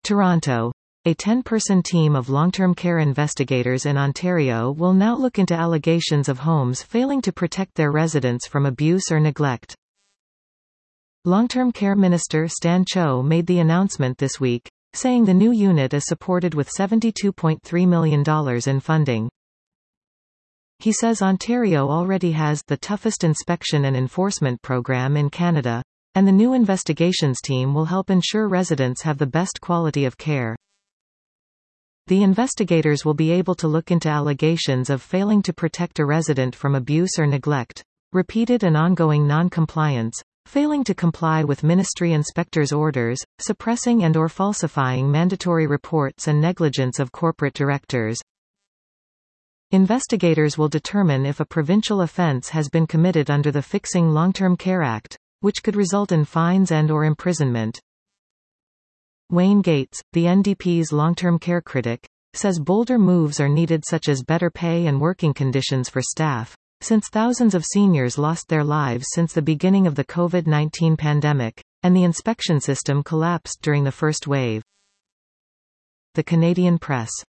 Toronto. A 10-person team of long-term care investigators in Ontario will now look into allegations of homes failing to protect their residents from abuse or neglect. Long-term care minister Stan Cho made the announcement this week, saying the new unit is supported with $72.3 million in funding. He says Ontario already has the toughest inspection and enforcement program in Canada, and the new investigations team will help ensure residents have the best quality of care. The investigators will be able to look into allegations of failing to protect a resident from abuse or neglect, repeated and ongoing non-compliance, failing to comply with ministry inspectors' orders, suppressing and/or falsifying mandatory reports, and negligence of corporate directors. Investigators will determine if a provincial offence has been committed under the Fixing Long-Term Care Act, which could result in fines and/or imprisonment. Wayne Gates, the NDP's long-term care critic, says bolder moves are needed, such as better pay and working conditions for staff, since thousands of seniors lost their lives since the beginning of the COVID-19 pandemic, and the inspection system collapsed during the first wave. The Canadian Press.